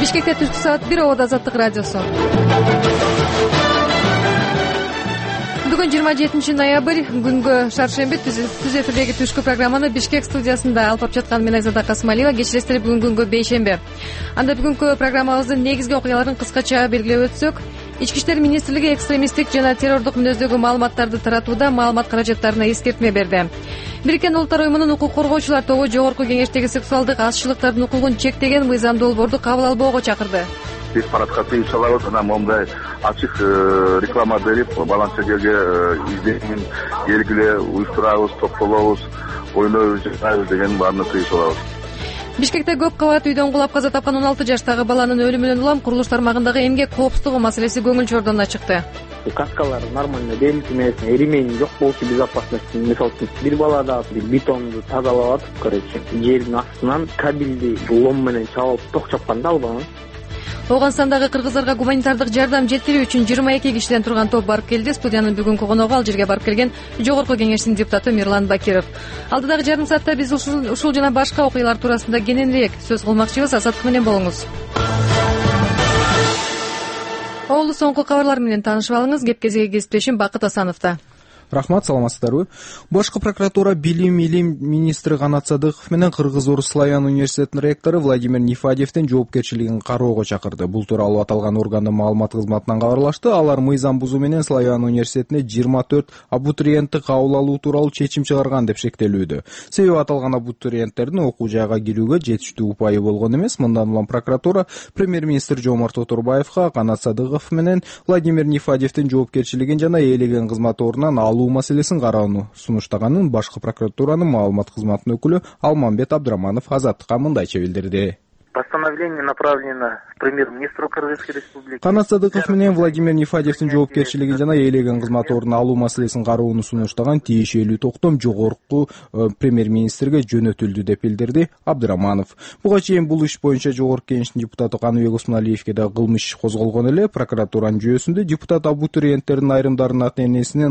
Бишкекте түшкү саат 1 Обод Азаттык радиосу. Бүгүн 27 ноябрь, күнгө шаршемби, түз эфирдеги түшкү программаны Бишкек студиясында алып жаткан мен Айзада Касымалиева. Кечиресиздер, бүгүн күнгө бейшемби. Анда бүгүнкү программабыздын негизги окуяларын кыскача белгилеп өтсөк, Ички иштер министрлиги экстремисттик жана террордук мүнөздөгү маалыматтарды таратууда маалымат каражаттарына эскертме берди. Бириккен Улуттар уюмунун укук коргоочулар тобу Жогорку Кеңештеги сексуалдык азчылыктардын укугун чектеген мыйзам долбоорду кабыл албоого чакырды. Биз парадка тыюу салабыз, анан момундай ачык реклама берип, баланча-жерге изденин белгиле уюштурабыз, топтолобуз, ойнойбуз, жасайбыз деген баарын тыюу салабыз. Бишкекте көп кабат үйдөн кулап каза тапкан 16 жаштагы баланын өлүмүнөн улам курулуш тармагындагы эмгек коопсуздугу маселеси көңүл чордонуна чыкты. Каскалар нормально берилип эмес, ремень жок болчу безопасность. Мисалы үчүн бир балада бетонду тазалап атып, короче, жердин астынан кабелди лом менен чалып ток чапкан да албаны. Оогунстандагы кыргыздарга гуманитардык жардам жеткирүү үчүн 22 кишиден турган топ барып келди. Студиянын бүгүнкү коногу ал жерге барып келген Жогорку Кеңештин депутаты Мирлан Бакиров. Алдыдагы жарым саатта биз ушул жана башка окуялар туурасында кененирээк сөз кылмакчыбыз. Азаттык менен болуңуз. Оолу соңку кабарлар менен таанышып алыңыз. Кепкезеги кесиптешим Бакыт Асановда. Рахмат, саламатсыздарбы? Башкы прокуратура билим министри Канат Садыков менен Кыргыз-Орус Славян университетинин ректору Владимир Нифадиевдин жоопкерчилигин кароого чакырды. Бул тууралуу аталган органдын маалымат кызматынан кабарлашты. Алар мыйзам бузуу менен Славян университетине 24 абитуриентти кабыл алуу тууралуу чечим чыгарган деп шектелүүдө. Себеби аталган абитуриенттердин окуу жайга кирүүгө жетиштүү упайы болгон эмес. Мындан улам прокуратура премьер-министр Жомарт Отурбаевга Канат Садыков менен Владимир Нифадиевдин жоопкерчилигин жана ээлеген кызмат ордунан алуу маселесин кароону сунуштаганын башкы прокуратуранын маалымат кызматынын өкүлү Алмамбет Абдыраманов Азаттыкка мындайча билдирди. Постановление направлено премьер-министру Кыргызской республики. Канат Садыков менен Владимир Нифадиевдин жоопкерчилигин жана ээлеген кызмат ордуна алуу маселесин кароону сунуштаган тиешелүү токтом жогорку премьер-министрге жөнөтүлдү деп билдирди Абдыраманов. Буга чейин бул иш боюнча Жогорку Кеңештин депутаты Каныбек Усмоналиевке да кылмыш иш козголгон эле. Прокуратуранын жүйөсүндө депутат абитуриенттердин айрымдарынын ата-энесинен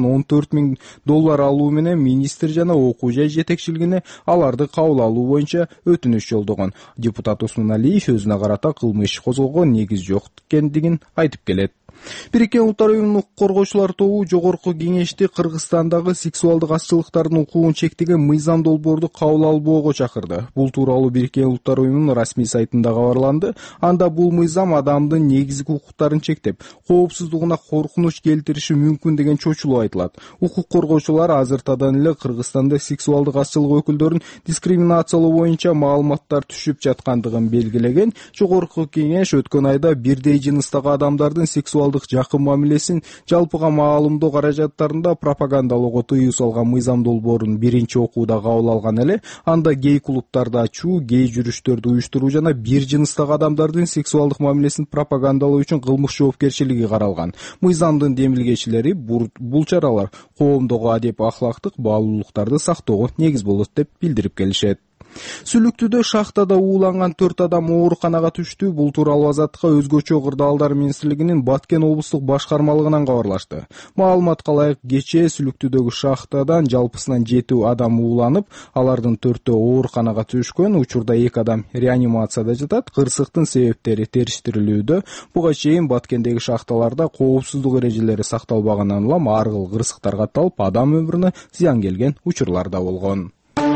$14,000 алуу менен министр жана окуу жай жетекчилигине аларды кабыл алуу боюнча өтүнүч жолдогон. Депутат Усмоналиев өзүнө карата кылмыш иш козголгон негиз жок экендигин айтып келет. Бириккен Улуттар уюмунун укук коргоочулар тобу Жогорку Кеңешти Кыргызстандагы сексуалдык азчылыктардын укугун чектеген мыйзам долбоорду кабыл албоого чакырды. Бул тууралуу Бириккен Улуттар уюмунун расмий сайтында кабарланды. Анда бул мыйзам адамдын негизги укуктарын чектеп, коопсуздугуна коркунуч келтириши мүмкүн деген чочулуу айтылат. Укук коргоочулар азыртадан эле Кыргызстанда сексуалдык азчылык өкүлдөрүн дискриминациялоо боюнча маалыматтар түшүп жаткандыгын белгилеген. Жогорку Кеңеш өткөн айда бирдей жыныстагы адамдардын сексуалдык жакын мамилесин жалпыга маалымдоо каражаттарында пропагандалоого тыюу салган мыйзам долбоорун биринчи окууда кабыл алган эле. Анда гей клубтарды ачуу, гей жүрүштөрдү уюштуруу жана бир жыныстагы адамдардын сексуалдык мамилесин пропагандалоо үчүн кылмыш жоопкерчилиги каралган. Мыйзамдын демилгечилери бул чаралар коомдогу адеп ахлактык баалуулуктарды сактоого негиз болот деп билдирип келишет. Сүлүктүдө шахтада ууланган 4 адам ооруканага түштү. Бул тууралуу Азаттыкка өзгөчө кырдаалдар министрлигинин Баткен облустук башкармалыгынан кабарлашты. Маалыматка ылайык, кечээ Сүлүктүдөгү шахтадан жалпысынан 7 адам ууланып, алардын 4-өө ооруканага түшкөн. Учурда 2 адам реанимацияда жатат. Кырсыктын себептери териштирилүүдө. Буга чейин Баткендеги шахталарда коопсуздук эрежелери сакталбагандан улам ар кыл кырсыктар катталып, адам өмүрүнө зыян келген учурлар да болгон.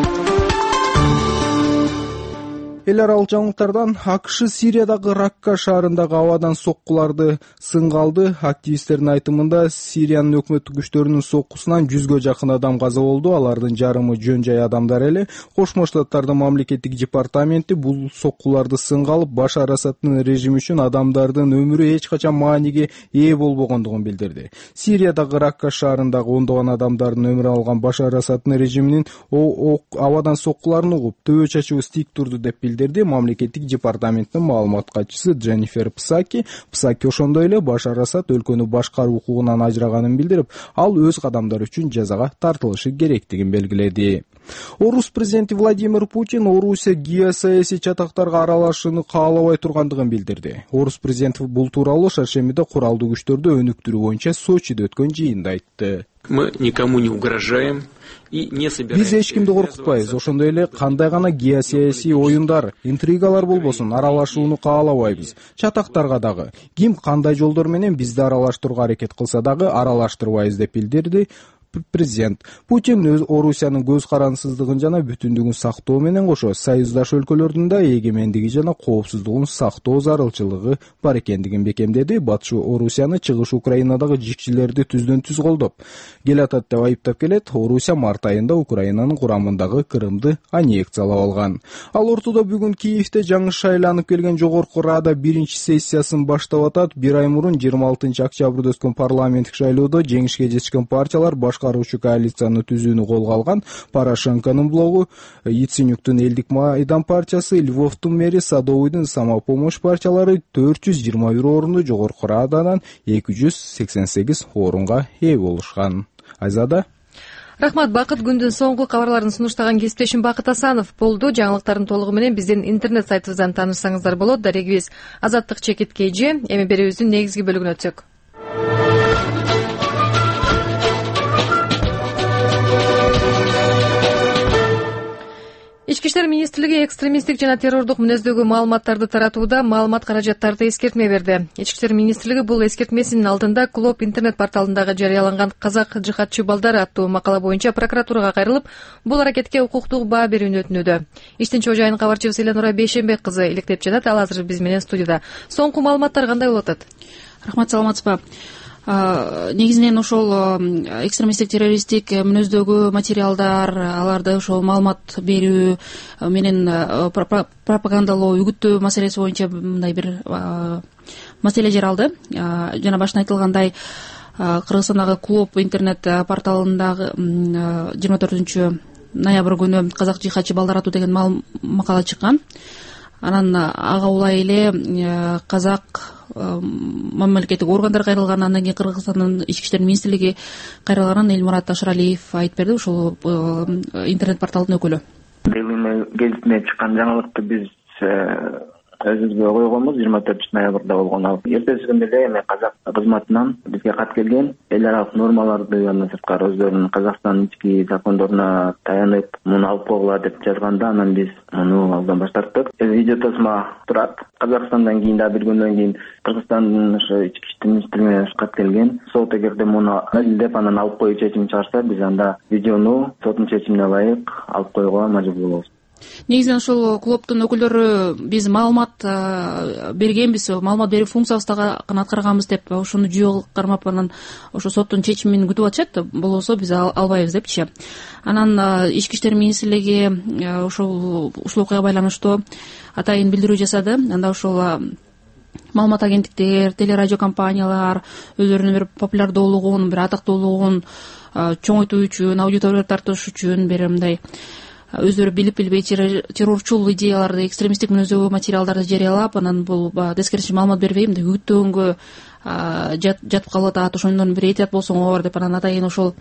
Эл аралык жаңылыктардан АКШ Сириядагы Ракка шаарындагы абадан соккуларды сынга алды. Активисттердин айтымында Сириянын өкмөттүк күчтөрүнүн соккусунан 100гө жакын адам каза болду. Алардын жарымы жөн жай адамдар эле. Кошмо Штаттардын мамлекеттик департаменти бул соккуларды сынга алып, Башар Асадтын режими үчүн адамдардын өмүрү эч качан мааниге ээ болбогондугун билдирди. Сириядагы Ракка шаарындагы ондогон адамдардын өмүрүн алган Башар Асадтын режиминин абадан соккуларын угуп, төбө чачуу стик турду деп билдирди мамлекеттик департаменттин маалымат катчысы Дженнифер Псаки. Псаки ошондой эле Башар Асад өлкөнү башкаруу укугунан ажыраганын билдирип, ал өз кадамдары үчүн жазага тартылышы керектигин белгиледи. Орус президенти Владимир Путин Орусия геосаясий чатактарга аралашууну каалабай тургандыгын билдирди. Орус президенти бул тууралуу шаршембиде куралдуу күчтөрдү өнүктүрүү боюнча Сочиде өткөн жыйында айтты. Мы никому не угрожаем. Биз эч кимди коркутпайбыз, ошондой эле кандай гана геосаясий оюндар, интригалар болбосун аралашууну каалабайбыз. Чатактарга дагы ким кандай жолдор менен бизди аралаштырууга аракет кылса дагы аралаштырбайбыз деп билдирди президент. Путин Орусиянын көз карансыздыгын жана бүтүндүгүн сактоо менен кошо союздаш өлкөлөрдүн да эгемендиги жана коопсуздугун сактоо зарылчылыгы бар экендигин бекемдеди. Батыш Орусияны чыгыш Украинадагы жикчилерди түздөн түз колдоп келатат деп айыптап келет. Орусия март айында Украинанын курамындагы Крымды аннексиялап алган. Ал ортодо бүгүн Киевде жаңы шайланып келген Жогорку Рада биринчи сессиясын баштап атат. Бир ай мурун 26 октябрда өткөн парламенттик шайлоодо жеңишке жетишкен партиялар башкаруучу коалицияны түзүүнү колго алган. Порошенконун блогу, Яценюктун Элдик Майдан партиясы, Львовдун мэри, Садовойдун Самопомощь партиялары 421 орунду Жогорку Рададан 288 орунга ээ болушкан. Айзада. Рахмат, Бакыт. Күндүн соңку кабарларын сунуштаган кесиптешим Бакыт Асанов болду. Жаңылыктардын толугу менен биздин интернет сайтыбыздан таанышсаңыздар болот. Дарегибиз Азаттык Чекит KG. Эми берүүбүздүн негизги бөлүгүнө өтсөк. Ички иштер министрлиги экстремисттик жана террордук мүнөздөгү маалыматтарды таратууда маалымат каражаттарды эскертме берди. Ички иштер министрлиги бул эскертмесинин алдында Клоп интернет порталындагы жарыяланган казак жихадчы балдар аттуу макала боюнча прокуратурага кайрылып, бул аракетке укуктук баа берүүнү өтүнүүдө. Иштинчи жайын кабарчыбыз Эленора Бейшенбек кызы иликтеп жатат. Ал азыр биз менен студияда. Соңку маалыматтар кандай болуп атат? Рахмат, саламатсызбы? Негизинен ошол экстремисттик террористтик мүнөздөгү материалдар, аларды ошол маалымат берүү менен пропагандалоо, үгүттөө маселеси боюнча мындай бир маселе жаралды. Жана башында айтылгандай, Кыргызстандагы Клоп интернет порталындагы 24 ноябрь күнү казак жихадчы балдар аттуу деген макала чыккан. Анан ага улай эле казак мамлекеттик органдар кайрылган, андан кийин Кыргызстандын ички иштер министрлиги кайрылганын Элмурат Ашыралиев айтып берди. Ушул интернет порталдын өкүлү. Гезитине чыккан жаңылыкты биз өзүбүзгө койгонбуз. 24 ноябрда болгон. Ал эртеси күндө эле эми казак кызматынан бизге кат келген. Эл аралык нормаларды андан сырткары өздөрүнүн Казакстандын ички закондоруна таянып муну алып койгула деп жазганда, анан биз муну алдан баш тарттык. Видео тосма турат. Казакстандан кийин да бир күндөн кийин Кыргызстандын ошо ички иштер министрлигине кат келген. Сот эгерде муну далилдеп анан алып коюу чечим чыгарса, биз анда видеону соттун чечимине ылайык алып коюуга мажбур болобуз. Негизинен ошол клубдун өкүлдөрү биз маалымат бергенбиз, маалымат берүү функциябызды гана аткарганбыз деп ошону жөө кармап, анан ошо соттун чечимин күтүп атышат. Болбосо биз албайбыз депчи. Анан ички иштер министрлиги ушул окуяга байланыштуу атайын билдирүү жасады. Анда ошол маалымат агенттиктер, телерадио компаниялар өздөрүнүн бир популярдуулугун, бир атактуулугун чоңойтуу үчүн, аудитория тартыш үчүн бир мындай өздөрү билип-билбей террорчул идеяларды, экстремисттик мүнөздөгү материалдарды жарыялап, анан бул тескерисинче маалымат бербей мындай үгүттөнгө жатып калып атат. Ошондон бир этият болсоңор деп, анан атайын ошол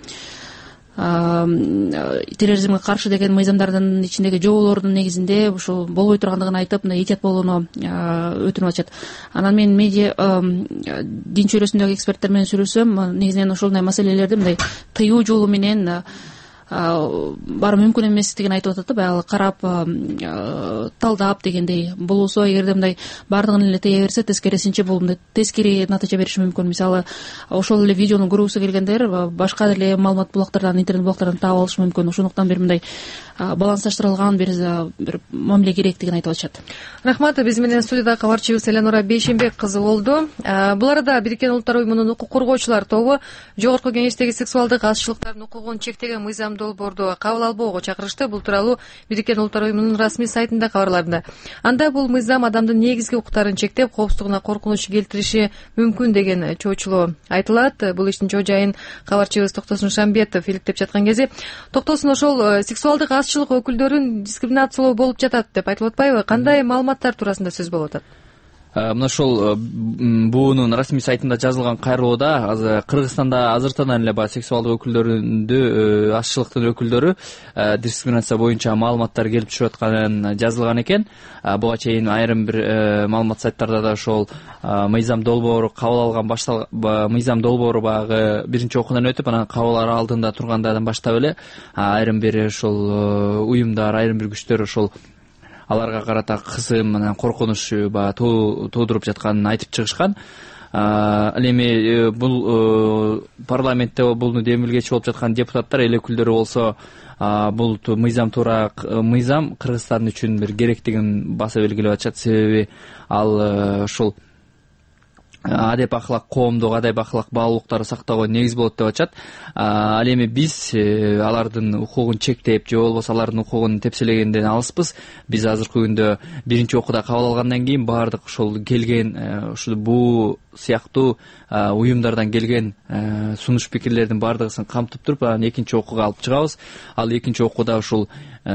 терроризмге каршы деген мыйзамдардын ичиндеги жоболордун негизинде ушул болбой тургандыгын айтып, мындай этият болууну өтүнүп атышат. Анан мен медиа дин чөйрөсүндөгү эксперттер менен сүйлөшсөм, негизинен ошолдай маселелерди мындай тыюу жолу менен бары мүмкүн эместигин айтып атат да, баягы карап талдап дегендей. Болбосо эгерде мындай баардыгын эле тыя берсе, тескерисинче бул мындай тескери натыйжа бериши мүмкүн. Мисалы, ошол эле видеону көргүсү келгендер башка деле маалымат булактардан, интернет булактардан таап алышы мүмкүн. Ошондуктан бир мындай балансташтырылган бир мамиле керектигин айтып атышат. Рахмат. Биз менен студияда кабарчыбыз Эленора Бейшенбек кызы болду. Бул арада Бириккен Улуттар уюмунун укук коргоочулар тобу Жогорку Кеңештеги сексуалдык азчылыктардын укугун чектеген мыйзам долбоорду кабыл албоого чакырышты. Бул тууралуу Бириккен Улуттар уюмунун расмий сайтында кабарланды. Анда бул мыйзам адамдын негизги укуктарын чектеп, коопсуздугуна коркунуч келтириши мүмкүн деген чоочулоо айтылат. Бул иштин чоо жайын кабарчыбыз Токтосун Шамбетов иликтеп жаткан кезде, Токтосун ошол сексуалдык азчылык өкүлдөрүн дискриминациялоо болуп жатат деп айтылып атпайбы? Кандай маалыматтар туурасында сөз болуп атат? Мына ошол буунун расмий сайтында жазылган кайрылууда Кыргызстанда азыртадан эле баягы сексуалдык өкүлдөрүндө азчылыктын өкүлдөрү дискриминация боюнча маалыматтар келип түшүп атканын жазылган экен. Буга чейин айрым бир маалымат сайттарда да ошол мыйзам долбоору кабыл алган мыйзам долбоору баягы биринчи окуудан өтүп анан кабыл алуу алдында тургандардан баштап эле айрым бир ошол уюмдар, айрым бир күчтөр ошол аларга карата кысым анан коркунуч туудуруп жатканын айтып чыгышкан. Ал эми бул парламентте буну демилгечи болуп жаткан депутаттар, эл өкүлдөрү болсо бул мыйзам Кыргызстан үчүн бир керектигин баса белгилеп атышат. Себеби ал ушул адеп ахлак, коомдук адеп ахлак баалуулуктарды сактоого негиз болот деп атышат. Ал эми биз алардын укугун чектеп же болбосо алардын укугун тепселегенден алыспыз. Биз азыркы күндө биринчи окууда кабыл алгандан кийин баардык ушул келген ушул бул сыяктуу уюмдардан келген сунуш пикирлердин баардыгысын камтып туруп анан экинчи окууга алып чыгабыз. Ал экинчи окууда ушул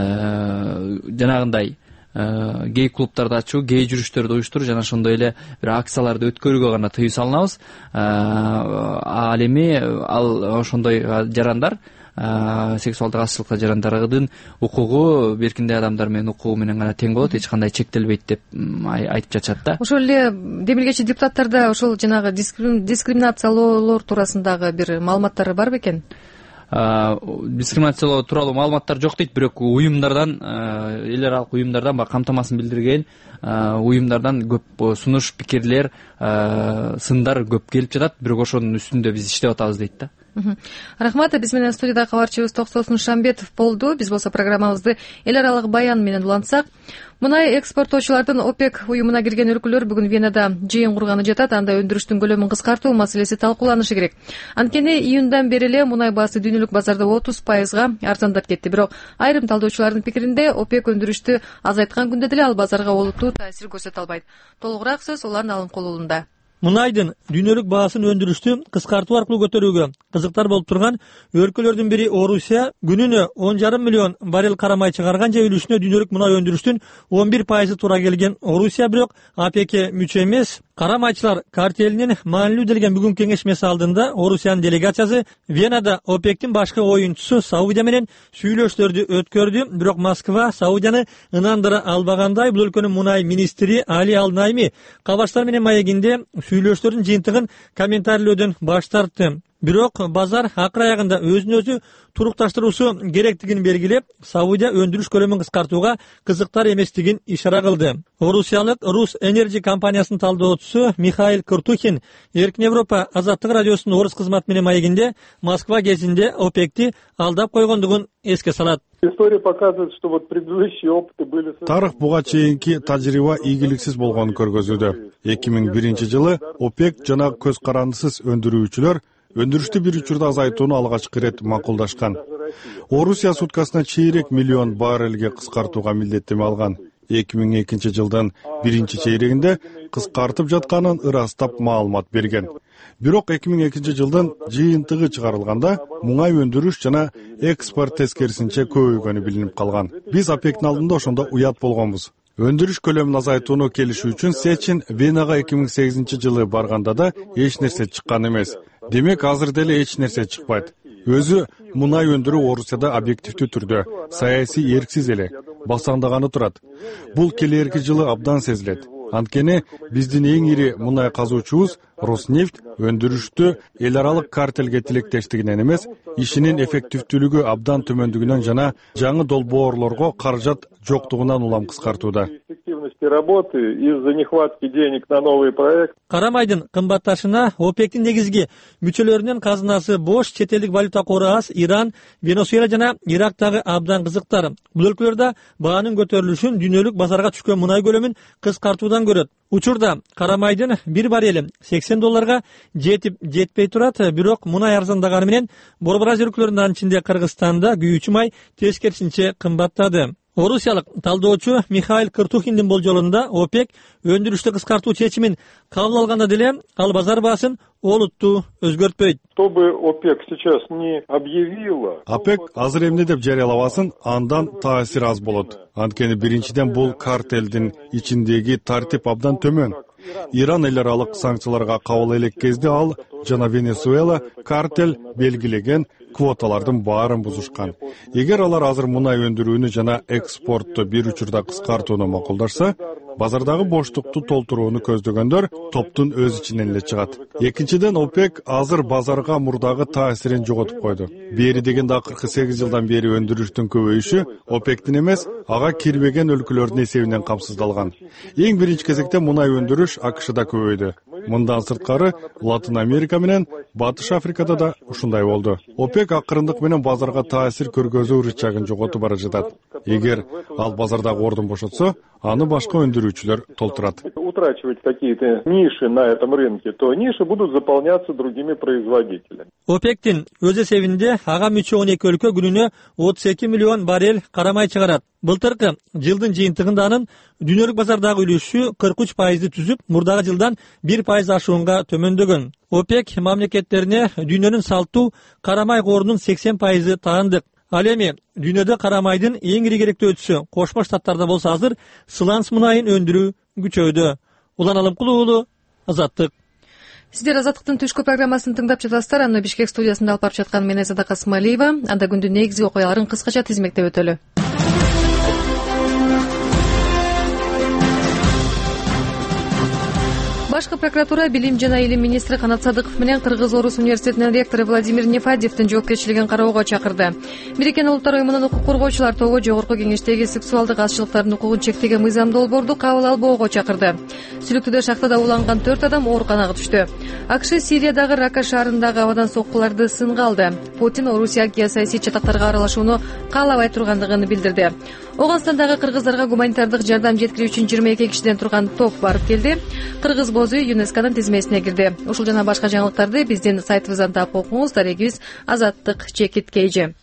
жанагындай гей клубтарды ачуу, гей жүрүштөрдү уюштуруу жана ошондой эле бир акцияларды өткөрүүгө гана тыюу салынабыз. Ал эми ошондой жарандар, сексуалдык азчылыкка жарандардын укугу беркиндей адамдар менен укугу менен гана тең болот, эч кандай чектелбейт деп айтып жатышат да. Ошол эле демилгечи депутаттарда ошол жанагы дискриминациялоолор туурасындагы бир маалыматтары бар бекен? Дискриминациялоо тууралуу маалыматтар жок дейт, бирок уюмдардан, эл аралык уюмдардан камтамасын билдирген уюмдардан көп сунуш пикирлер, сындар көп келип жатат, бирок ошонун үстүндө биз иштеп атабыз дейт да. Рахмат. Биз менен студияда кабарчыбыз Токсон Шамбетов болду. Биз болсо программабызды эл аралык баян менен улантсак, мунай экспорттоочулардын ОПЕК уюмуна кирген өлкөлөр бүгүн Венада жыйын курганы жатат. Анда өндүрүштүн көлөмүн кыскартуу маселеси талкууланышы керек. Анткени июндан бери эле мунай баасы дүйнөлүк базарда 30% арзандап кетти. Бирок айрым талдоочулардын пикиринде ОПЕК өндүрүштү азайткан күндө деле ал базарга олуттуу таасир көрсөтө албайт. Толугураак сөз Улан Алымкулуулунда. Мунайдын дүйнөлүк баасын өндүрүштү кыскартуу аркылуу көтөрүүгө кызыктар болуп турган өлкөлөрдүн бири Орусия күнүнө 10,5 миллион баррель карамай чыгарган же үлүшүнө дүйнөлүк мунай өндүрүштүн 11% туура келген. Орусия бирок ОПЕКке мүчө эмес. Карамайчылар картелинин маанилүү делген бүгүнкү кеңешмеси алдында Орусиянын делегациясы Венада ОПЕКтин башкы оюнчусу Саудия менен сүйлөшүүлөрдү өткөрдү. Бирок Москва Саудияны ынандыра албагандай, бул өлкөнүн мунай министри Али Ал-Найми кабарчылар менен маегинде сүйлөшүүлөрдүн жыйынтыгын комментарийлөөдөн баш тартты. Бирок базар акыр аягында өзүн өзү турукташтыруусу керектигин белгилеп, Саудия өндүрүш көлөмүн кыскартууга кызыктар эместигин ишара кылды. Орусиялык Рус Энерджи компаниясынын талдоочусу Михаил Куртухин Эркин Европа азаттык радиосунун орус кызматы менен маегинде Москва кезинде ОПЕКти алдап койгондугун эске салат. История показывает, что вот предыдущие опыты были... Тарых буга чейинки тажрыйба ийгиликсиз болгонун көргөзүүдө. 2001-жылы ОПЕК жана көз карандысыз өндүрүүчүлөр өндүрүштү бир учурда азайтууну алгачкы ирет макулдашкан. Орусия суткасына чейрек миллион баррелге кыскартууга милдеттеме алган. 2002-жылдын биринчи чейрегинде кыскартып жатканын ырастап маалымат берген. Бирок 2002-жылдын жыйынтыгы чыгарылганда муңай өндүрүш жана экспорт тескерисинче көбөйгөнү билинип калган. Биз ОПЕКтин алдында ошондо уят болгонбуз. Өндүрүш көлөмүн азайтууну келишүү үчүн Сечин Венага 2008-жылы барганда да эч нерсе чыккан эмес. Демек азыр деле эч нерсе чыкпайт. Өзү мунай өндүрүү Орусияда объективдүү түрдө саясий эрксиз эле басаңдаганы турат. Бул келерки жылы абдан сезилет. Анткени биздин эң ири мунай казуучубуз Роснефть өндүрүштү эл аралык картелге тилектештигинен эмес, ишинин эффективдүүлүгү абдан төмөндүгүнөн жана жаңы долбоорлорго каражат жоктугунан улам кыскартууда. Карамайдын кымбатташына ОПЕКтин негизги мүчөлөрүнүн казынасы бош, чет элдик валюта кору аз, Иран, Венесуэла жана Ирактагы абдан кызыктар. Бул өлкөлөрдө баанын көтөрүлүшүн дүйнөлүк базарга түшкөн мунай көлөмүн кыскартуудан көрөт. Учурда карамайдын бир баррели $80 жетип жетпей турат, бирок мунай арзандаганы менен Борбор Азия өлкөлөрүнүн ичинде Кыргызстанда күйүүчү май тескерисинче кымбаттады. Орусиялык талдоочу Михаил Кыртухиндин болжолунда ОПЕК өндүрүштү кыскартуу чечимин кабыл алганда деле ал базар баасын олуттуу өзгөртпөйт. ОПЕК азыр эмне деп жарыялабасын, андан таасир аз болот. Анткени биринчиден бул картелдин ичиндеги тартип абдан төмөн. Иран эл аралык санкцияларга кабыл элек кезде ал жана Венесуэла картель белгилеген квоталардын баарын бузушкан. Эгер алар азыр мунай өндүрүүнү жана экспортту бир учурда кыскартууну макулдашса, базардагы боштукту толтурууну көздөгөндөр топтун өз ичинен эле чыгат. Экинчиден, ОПЕК азыр базарга мурдагы таасирин жоготуп койду. Бери дегенде акыркы 8 жылдан бери өндүрүштүн көбөйүшү ОПЕКтин эмес, ага кирбеген өлкөлөрдүн эсебинен камсыздалган. Эң биринчи кезекте мунай өндүрүш АКШда көбөйдү. Мындан сырткары Латын Америка менен Батыш Африкада да ушундай болду. ОПЕК акырындык менен базарга таасир көргөзүү рычагын жоготуп бара жатат. Эгер ал базардагы ордун бошотсо, аны башка өндүрүүчүлөр толтурат. Утрачивать какие-то ниши на этом рынке, то ниши будут заполняться другими производителями. ОПЕКтин өз эсебинде ага мүчө 12 өлкө күнүнө 32 миллион баррель карамай чыгарат. Былтыркы жылдын жыйынтыгында анын дүйнөлүк базардагы үлүшү 43% түзүп, мурдагы жылдан 1% ашуунга төмөндөгөн. ОПЕК мамлекеттерине дүйнөнүн салтуу карамай корунун 80% таандык. Ал эми дүйнөдө карамайдын эң ири керектөөчүсү Кошмо Штаттарда болсо азыр сланц мунайын өндүрүү күчөйдү. Улан Алымкулуу уулу, Азаттык. Сиздер Азаттыктын түшкү программасын тыңдап жатасыздар. Аны Бишкек студиясында алып барып жаткан мен Айзада Касымалиева. Анда күндүн негизги окуяларын кыскача тизмектеп өтөлү. Башкы прокуратура билим жана илим министри Канат Садыков менен Кыргыз-Орус университетинин ректору Владимир Нефадьевдин жоопкерчилигин кароого чакырды. Бириккен Улуттар уюмунун укук коргоочулар тобу жогорку кеңештеги сексуалдык азчылыктардын укугун чектеген мыйзам долбоорду кабыл албоого чакырды. Сүлүктүдө шахтада уланган 4 адам ооруканага түштү. АКШ Сириядагы Рака шаарындагы абадан соккуларды сынга алды. Путин Орусия геосаясий чатактарга аралашууну каалабай тургандыгын билдирди. Оганстандагы кыргыздарга гуманитардык жардам жеткирүү үчүн 22 кишиден турган топ барып келди. Кыргыз бозу ЮНЕСКОнун тизмесине кирди. Ушул жана башка жаңылыктарды биздин сайтыбыздан таап окуңуз. Дарегибиз Азаттык Чекиткейжи.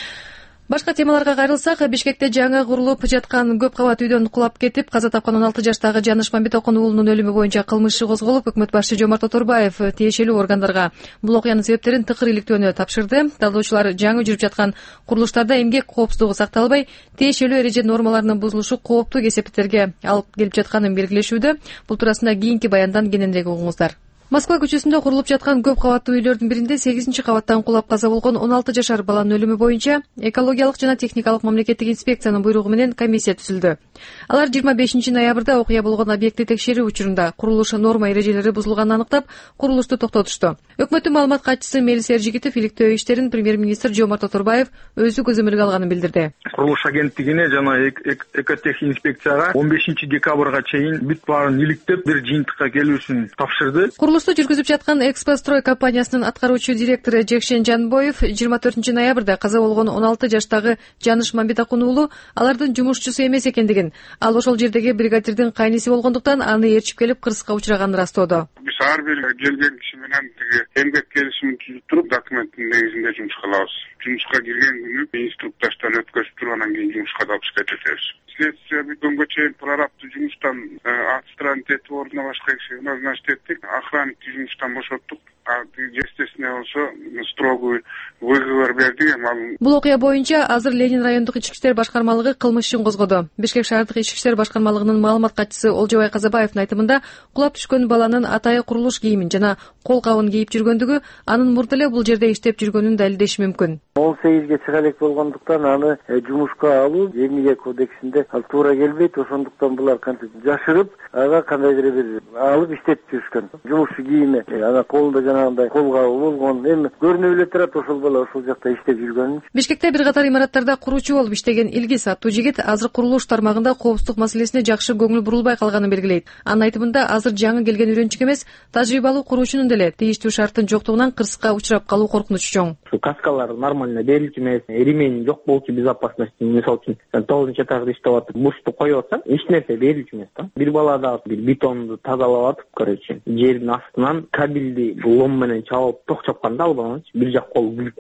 Башка темаларга кайрылсак, Бишкекте жаңы курулуп жаткан көп кабат үйдөн кулап кетип, каза тапкан 16 жаштагы Жаныш Мамбетокун уулунун өлүмү боюнча кылмыш иши козголуп, өкмөт башчы Жомарт Оторбаев тиешелүү органдарга бул окуянын себептерин тыкыр иликтөөнү тапшырды. Талдоочулар жаңы жүрүп жаткан курулуштарда эмгек коопсуздугу сакталбай, тиешелүү эреже нормаларынын бузулушу кооптуу кесепеттерге алып келип жатканын белгилешүүдө. Бул туурасында кийинки баяндан кененирээк угуңуздар. Москва көчөсүндө курулуп жаткан көп кабаттуу үйлөрдүн биринде 8-кабаттан кулап каза болгон 16 жашар баланын өлүмү боюнча экологиялык жана техникалык мамлекеттик инспекциянын буйругу менен комиссия түзүлдү. Алар 25 ноябрда окуя болгон объектти текшерүү учурунда курулуш норма эрежелери бузулганын аныктап, курулушту токтотушту. Өкмөттүн маалымат катчысы Мелис Эржигитов иликтөө иштерин премьер-министр Жомарт Оторбаев өзү көзөмөлгө алганын билдирди. Курулуш агенттигине жана экотех инспекцияга 15 декабрга чейин бүт баарын иликтеп, бир жыйынтыкка келүүсүн тапшырды. Курулушту жүргүзүп жаткан Экспострой компаниясынын аткаруучу директору Жекшен Жанбоев 24 ноябрда каза болгон 16 жаштагы Жаныш Мамбетокун уулу алардын жумушчусу эмес экендигин, ал ошол жердеги бригадирдин кайниси болгондуктан аны ээрчип келип кырсыкка учураганын растоодо. Биз ар бир келген киши менен эмгек келишимин түзүп туруп, документтин негизинде жумуш кылабыз. Жумушка кирген күнү инструктаждан өткөзүп туруп, анан кийин жумушка алып кетебиз. Следствие бүткөнгө чейин прорабты жумуштан отстранить этип, ордуна башка киши назначить эттик. Охранникти жумуштан бошоттук. Естественно, болсо строгий выговор бердик. Бул окуя боюнча азыр Ленин райондук ички иштер башкармалыгы кылмыш ишин козгоду. Бишкек шаардык ички иштер башкармалыгынын маалымат катчысы Олжобай Казабаевдин айтымында, кулап түшкөн баланын атайы курулуш кийимин жана кол кабын кийип жүргөндүгү анын мурда эле бул жерде иштеп жүргөнүн далилдеши мүмкүн. 18ге чыга элек болгондуктан аны жумушка алуу эмгек кодексинде туура келбейт. Ошондуктан булар кантип жашырып, ага кандайдыр бир алып иштеп жүрүшкөн. Жумушчу кийими ана колунда жанагындай кол кабы болгон. Эми көрүнүп эле турат ошол бала ошол жакта иштеп жүргөнүн. Бишкекте бир катар имараттарда куруучу болуп иштеген Илгиз аттуу жигит азыр курулуш тармагында коопсуздук маселесине жакшы көңүл бурулбай калганын белгилейт. Анын айтымында азыр жаңы келген үйрөнчүк эмес, тажрыйбалуу куруучунун деле тийиштүү шарттын жоктугунан кырсыкка учурап калуу коркунучу чоң. Каскалар нормально берилип эмес, ремень жок болчу безопасности, мисалы үчүн 9 этажда иштеп атып, бушту коюп атсаң, эч нерсе берилип эмес да. Бир бала да бир бетонду тазалап атып, короче, жердин астынан кабелди лом менен чалып ток чапканда ал баланы бир жак кол күлүп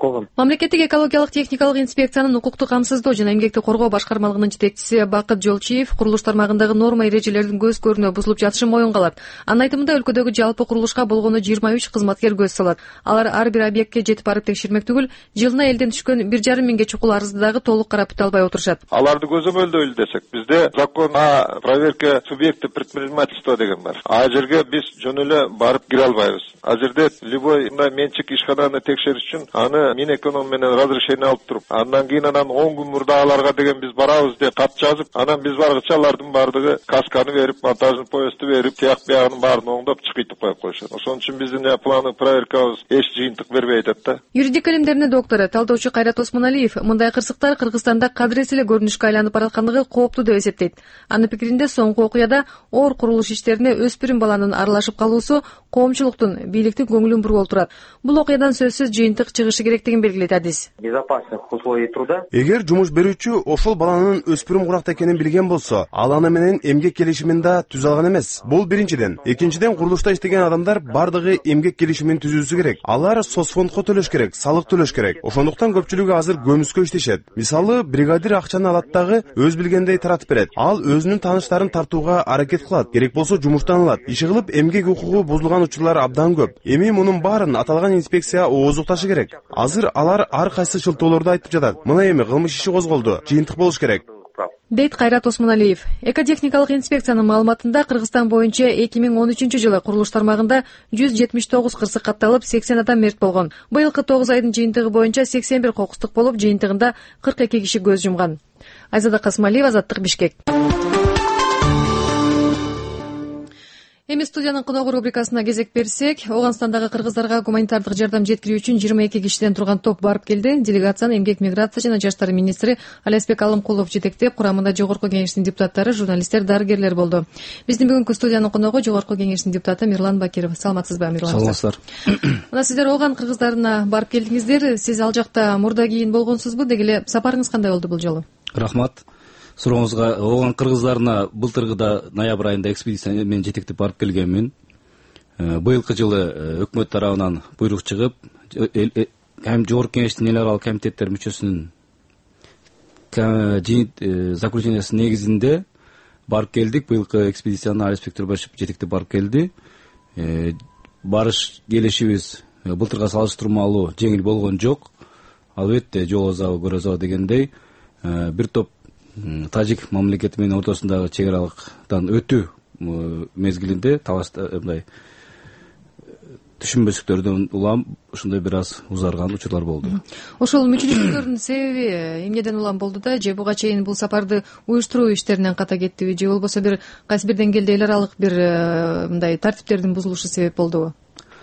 койгон. Мамлекеттик экологиялык техникалык инспекциянын укуктук камсыздоо жана эмгекти коргоо башкармалыгынын жетекчиси Бакыт Жолчиев курулуш тармагындагы норма эрежелердин көз көрүнө бузулуп жатышын моюнга алат. Анын айтымында өлкөдөгү жалпы курулушка болгону 23 кызматкер көз салат. Алар ар бир объектке жетип барып текшермек түгүл, жылына элден түшкөн 1,5 миңге чукул арызды дагы толук карап өтө албай отурушат. Аларды көзөмөлдөйлү десек, бизде закон о проверке субъекта предпринимательства деген бар. А жерге биз жөн эле барып кире албайбыз. А жерде любой менчик ишкананы текшериш үчүн аны Минэконом менен разрешение алып туруп, андан кийин 10 күн мурда аларга деген биз барабыз деп кат жазып, анан биз баргыча алардын баардыгы касканы берип, монтажный поездду берип, тияк биягынын баарын оңдоп чыкытып коюп коюшат. Ошон үчүн биздин планы проверкабыз эч жыйынтык бербей атат да. Юридик илимдеринин доктору, талдоочу Кайрат Осмоналиев мындай кырсыктар Кыргызстанда кадырес эле көрүнүшкө айланып бараткандыгы кооптуу деп эсептейт. Анын пикиринде соңку окуяда оор курулуш иштерине өспүрүм баланын аралашып калуусу коомчулуктун, бийликтин көңүлүн буруп отурат. Бул окуядан сөзсүз жыйынтык чыгышы керектигин белгилейт адис. Безопасность условий труда. Эгер жумуш берүүчү ошол баланын өспүрүм куракта экенин билген болсо, ал аны менен эмгек келишимин да түзө алган эмес. Бул биринчиден. Экинчиден, курулушта иштеген адамдар бардыгы эмгек келишимин түзүүсү керек. Алар соцфондко төлөш керек, салык төлөш керек. Ошондуктан көпчүлүгү азыр көмүскө иштешет. Мисалы, бригадир акчаны алат дагы өз билгендей таратып берет. Ал өзүнүн тааныштарын тартууга аракет кылат. Керек болсо жумуштан алат. Иши кылып эмгек укугу бузулган учурлар абдан көп. Эми мунун баарын аталган инспекция ооздукташы керек. Азыр алар ар кайсы шылтоолорду айтып жатат. Мына эми кылмыш иши козголду. Жыйынтык болуш керек. Дейт Кайрат Осмоналиев. Экотехникалык инспекциянын маалыматында Кыргызстан боюнча 2013 жылы курулуш тармагында 179 кырсык катталып, 80 адам мерт болгон. Быйылкы 9 айдын жыйынтыгы боюнча 81 кокустук болуп, жыйынтыгында 42 киши көз жумган. Айзада Касмалиева, Азаттык, Бишкек. Эми студиянын коногу рубрикасына кезек берсек, Ооганстандагы кыргыздарга гуманитардык жардам жеткирүү үчүн 22 кишиден турган топ барып келди. Делегацияны эмгек, миграция жана жаштар министри Алиасбек Алымкулов жетектеп, курамында Жогорку Кеңештин депутаттары, журналисттер, дарыгерлер болду. Биздин бүгүнкү студиянын коногу Жогорку Кеңештин депутаты Мирлан Бакиров. Саламатсызбы, Мирлан? Саламатсыздар. Мына сиздер Ооган кыргыздарына барып келдиңиздер. Сиз ал жакта мурда кийин болгонсузбу? Деги эле сапарыңыз кандай болду бул жолу? Рахмат. Сурооңузга, Ооган кыргыздарына былтыргыда ноябрь айында экспедиция менен жетектеп барып келгенмин. Быйылкы жылы өкмөт тарабынан буйрук чыгып, Жогорку Кеңештин эл аралык комитеттер мүчөсүнүн заключениясынын негизинде барып келдик. Быйылкы экспедицияны Алиасбек Турбашев жетектеп барып келди. Барыш келишибиз былтырга салыштырмалуу жеңил болгон жок. Албетте жол азабы, көр азабы дегендей бир топ тажик мамлекети менен ортосундагы чек аралыктан өтүү мезгилинде мындай түшүнбөстүктөрдөн улам ушундай бир аз узарган учурлар болду. Ошол мүчүлүктөрдүн себеби эмнеден улам болду да? Же буга чейин бул сапарды уюштуруу иштеринен ката кеттиби? Же болбосо бир кайсы бир деңгээлде эл аралык бир мындай тартиптердин бузулушу себеп болдубу?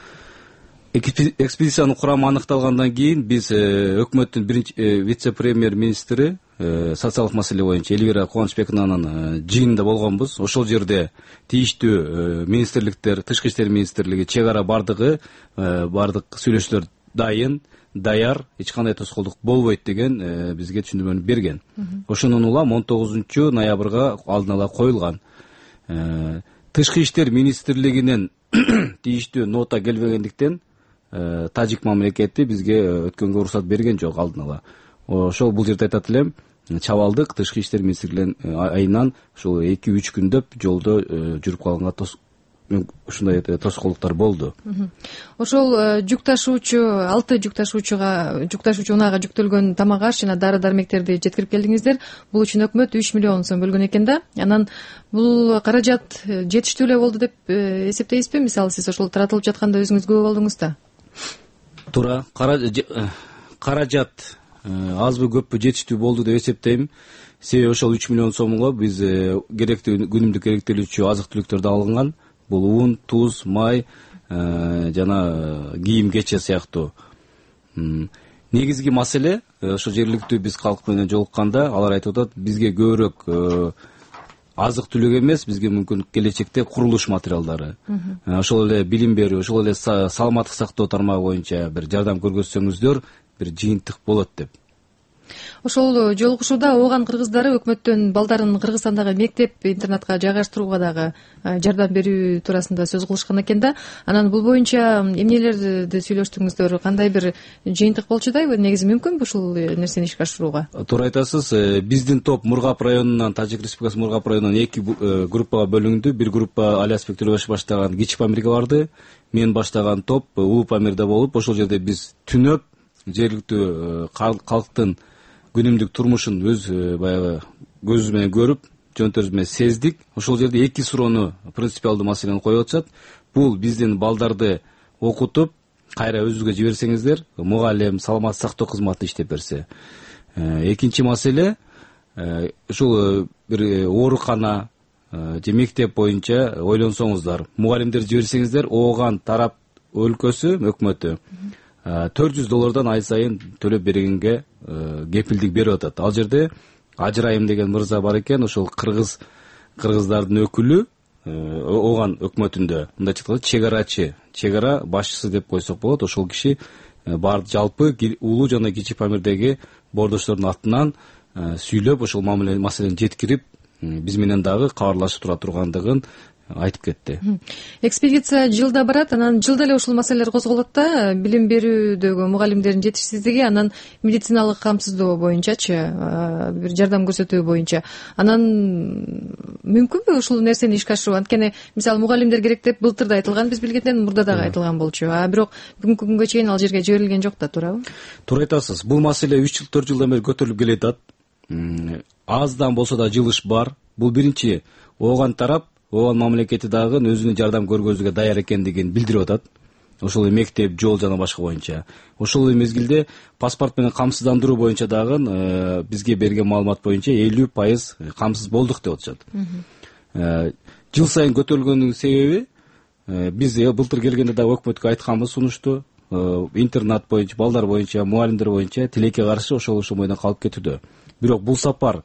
Экспедициянын курамы аныкталгандан кийин биз өкмөттүн биринчи вице-премьер министри социалдык маселе боюнча Элвира Кубанычбековнанын жыйынында болгонбуз. Ошол жерде тийиштүү министрликтер, тышкы иштер министрлиги, чек ара бардык сүйлөшүүлөр даяр, эч кандай тоскоолдук болбойт деген бизге түшүндүрмөнү берген. Ошондон улам 19 ноябрга алдын ала коюлган. Тышкы иштер министрлигинен тийиштүү нота келбегендиктен тажик мамлекети бизге өткөнгө уруксат берген жок алдын ала. Ошол бул жерде айтат элем, чабалдык тышкы иштер министрлигинин айынан ушул 2-3 күндөп жолдо жүрүп калганга ушундай тоскоолдуктар болду. Ошол жүк ташуучу 6 жүк ташуучу унаага жүктөлгөн тамак аш жана дары дармектерди жеткирип келдиңиздер. Бул үчүн өкмөт 3 миллион сом бөлгөн экен да. Анан бул каражат жетиштүү эле болду деп эсептейсизби? Мисалы сиз ошол таратылып жатканда өзүңүз күбө болдуңуз да. Туура, каражат азбы көппү жетиштүү болду деп эсептейм. Себеби ошол 3 миллион сомго биз керектүү күнүмдүк керектелүүчү азык түлүктөрдү алынган. Бул ун, туз, май жана кийим кече сыяктуу. Негизги маселе ошо жергиликтүү биз калк менен жолукканда алар айтып атат, бизге көбүрөөк азык түлүк эмес, бизге мүмкүн келечекте курулуш материалдары, ошол эле билим берүү, ошол эле саламаттык сактоо тармагы боюнча бир жардам көргөзсөңүздөр бир жыйынтык болот деп. Ошол жолугушууда ооган кыргыздары өкмөттөн балдарын Кыргызстандагы мектеп интернатка жайгаштырууга дагы жардам берүү туурасында сөз кылышкан экен да. Анан бул боюнча эмнелерди сүйлөштүңүздөр, кандай бир жыйынтык болчудайбы, негизи мүмкүнбү ушул нерсени ишке ашырууга? Туура айтасыз. Биздин топ Мургап районунан, Тажик Республикасы Мургап районунан 2 группага бөлүндү. Бир группа Алиасбек Төлөбашев баштаган Кичи Памирге барды. Мен баштаган топ Улуу Памирде болуп, ошол жерде биз түнөп жергиликтүү калктын күнүмдүк турмушун өз баягы көзүбүз менен көрүп, жөнтөрүбүз менен сездик. Ошол жерде 2 суроону, принципиалдуу маселени коюп атышат. Бул биздин балдарды окутуп, кайра өзүбүзгө жиберсеңиздер, мугалим, саламаттык сактоо кызматы иштеп берсе. Экинчи маселе, ушул бир оорукана же мектеп боюнча ойлонсоңуздар, мугалимдерди жиберсеңиздер, ооган тарап өлкөсү, өкмөтү $400 ай сайын төлөп бергенге кепилдик берип атат. Ал жерде Ажырайым деген мырза бар экен, ошол кыргыздардын өкүлү ооган өкмөтүндө. Мындайча айтканда чегарачы, чегара башчысы деп койсок болот. Ошол киши жалпы Улуу жана Кичи Памирдеги боордоштордун атынан сүйлөп, ошол маселени жеткирип, биз менен дагы кабарлашып тура тургандыгын айтып кетти. Экспедиция жылда барат, анан жылда эле ушул маселелер козголот да, билим берүүдөгү мугалимдердин жетишсиздиги, анан медициналык камсыздоо боюнчачы, бир жардам көрсөтүү боюнча. Анан мүмкүнбү ушул нерсени ишке ашыруу? Анткени мисалы мугалимдер керек деп былтыр да айтылган, биз билгенден мурда дагы айтылган болчу. Бирок бүгүнкү күнгө чейин ал жерге жиберилген жок да, туурабы? Туура айтасыз. Бул маселе 3 жыл 4 жылдан бери көтөрүлүп келатат. Аздан болсо да жылыш бар. Бул биринчи ооган тарап, ооган мамлекети дагы өзүнүн жардам көргөзүүгө даяр экендигин билдирип атат. Ошол мектеп, жол жана башка боюнча. Ошол мезгилде паспорт менен камсыздандыруу боюнча дагы бизге берген маалымат боюнча 50% камсыз болдук деп атышат. Жыл сайын көтөрүлгөнүнүн себеби биз былтыр келгенде дагы өкмөткө айтканбыз сунушту. Интернат боюнча, балдар боюнча, мугалимдер боюнча тилекке каршы ошол бойдон калып кетүүдө. Бирок бул сапар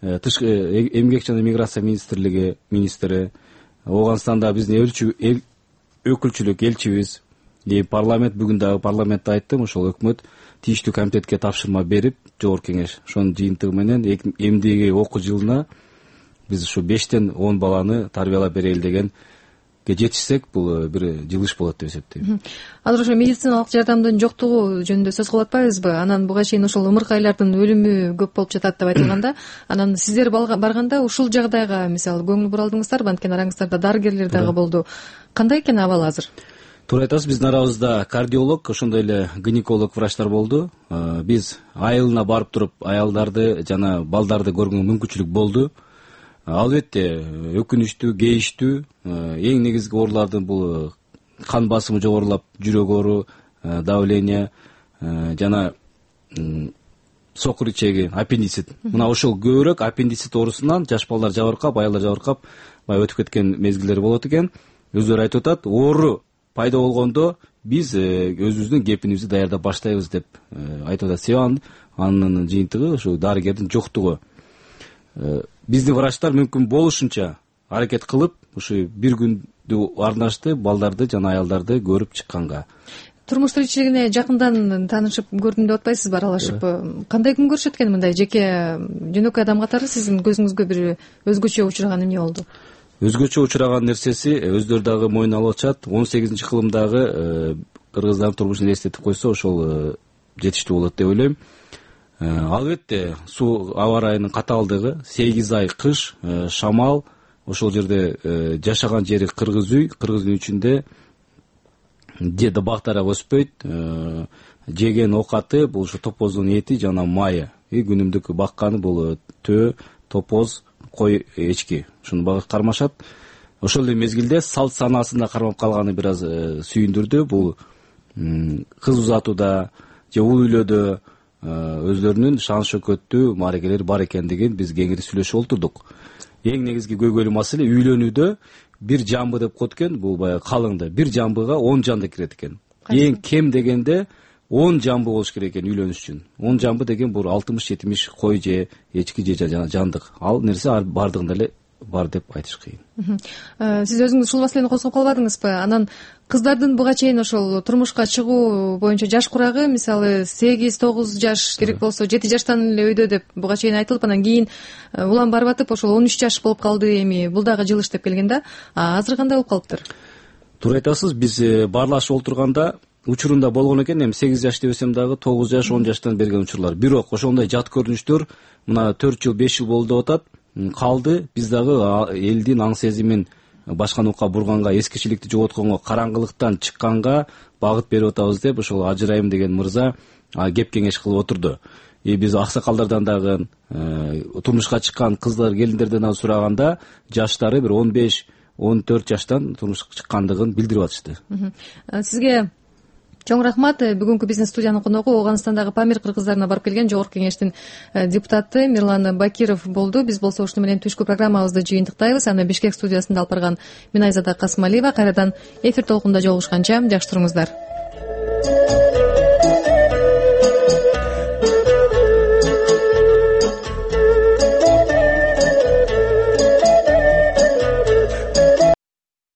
эмгек жана миграция министри, Ооганстанда биздин өкүлчүлүк элчибиз, парламент, бүгүн дагы парламентте айттым, ошол өкмөт тийиштүү комитетке тапшырма берип, жогорку кеңеш, ошонун жыйынтыгы менен эмдиги окуу жылына биз ушу 5-тен 10 баланы тарбиялап берели дегенге жетишсек, бул бир жылыш болот деп эсептейм. Азыр ошо медициналык жардамдын жоктугу жөнүндө сөз кылып атпайбызбы? Анан буга чейин ошол ымыркайлардын өлүмү көп болуп жатат деп айтылганда, анан сиздер барганда ушул жагдайга мисалы көңүл бура алдыңыздарбы? Анткени араңыздарда дарыгерлер дагы болду. Кандай экен абал азыр? Туура айтасыз, биздин арабызда кардиолог, ошондой эле гинеколог врачтар болду. Биз айылына барып туруп аялдарды жана балдарды көргөнгө мүмкүнчүлүк болду. Албетте өкүнүчтүү, кейиштүү, эң негизги оорулардын бул кан басымы жогорулап, жүрөк оору, давление жана сокур ичеги, аппендицит. Мына ошол көбүрөөк аппендицит оорусунан жаш балдар жабыркап, аялдар жабыркап өтүп кеткен мезгилдер болот экен. Өздөрү айтып атат, оору пайда болгондо биз өзүбүздүн кепинибизди даярдап баштайбыз деп айтып атат. Себеби анын жыйынтыгы ошо дарыгердин жоктугу. Биздин врачтар мүмкүн болушунча аракет кылып, ушу бир күндү арнашты балдарды жана аялдарды көрүп чыкканга. Турмуш тиричилигине жакындан таанышып көрдүм деп атпайсызбы, аралашып? Кандай күн көрүшөт экен мындай жеке жөнөкөй адам катары сиздин көзүңүзгө бир өзгөчө учураган эмне болду? Өзгөчө учураган нерсеси өздөрү дагы мойнуна алып атышат. 18-кылымдагы кыргыздардын турмушун эстетип койсо, ошол жетиштүү болот деп ойлойм. Албетте суу аба ырайынын катаалдыгы, 8 ай кыш, шамал, ошол жерде жашаган жери кыргыз үй, кыргыз үйүнүн ичинде жеде бактара өспөйт, жеген оокаты бул ушу топоздун эти жана майы. Күнүмдүк бакканы бул төө, топоз, кой, эчки. Ушуну кармашат. Ошол эле мезгилде салт санаасында кармап калганы бир аз сүйүндүрдү. Бул кыз узатууда же ул үйлөдө өздөрүнүн шан шөкөттүү мааракелери бар экендигин биз кеңири сүйлөшүп олтурдук. Эң негизги көйгөйлүү маселе үйлөнүүдө бир жамбы деп коет экен, бул баягы калыңды. Бир жамбыга 10 жанды кирет экен. Эң кем дегенде 10 жамбы болуш керек экен үйлөнүш үчүн. 10 жамбы деген бул 60-70 кой же эчки же жандык. Ал нерсе бардыгында эле бар деп айтыш кыйын. Сиз өзүңүз ушул маселени козгоп калбадыңызбы? Анан кыздардын буга чейин ошол турмушка чыгуу боюнча жаш курагы мисалы 8-9 жаш керек болсо 7 жаштан эле өйдө деп буга чейин айтылып, анан кийин улам барып атып ошол 13 жаш болуп калды, эми бул дагы жылыш деп келген да. Азыр кандай болуп калыптыр? Туура айтасыз, биз баарлашып отурганда учурунда болгон экен, эми 8 жаш десем дагы 9 жаш 10 жаштан берген учурлар. Бирок ошондой жат көрүнүштөр мына 4 жыл 5 жыл болду деп атат. Калды, биз дагы элдин аң сезимин башка нукка бурганга, эскичиликти жоготконго, караңгылыктан чыкканга багыт берип атабыз деп ошол Ажырайым деген мырза кеп кеңеш кылып отурду. Биз аксакалдардан дагы турмушка чыккан кыздар, келиндерден дагы сураганда жаштары бир 15-14 жаштан турмушка чыккандыгын билдирип атышты. Сизге чоң рахмат. Бүгүнкү биздин студиянын коногу Ооганстандагы Памир кыргыздарына барып келген Жогорку Кеңештин депутаты Мирлан Бакиров болду. Биз болсо ушуну менен түшкү программабызды жыйынтыктайбыз. Аны Бишкек студиясында алып барган Минайзада Касымалиева. Кайрадан эфир толкунда жолугушканча жакшы туруңуздар.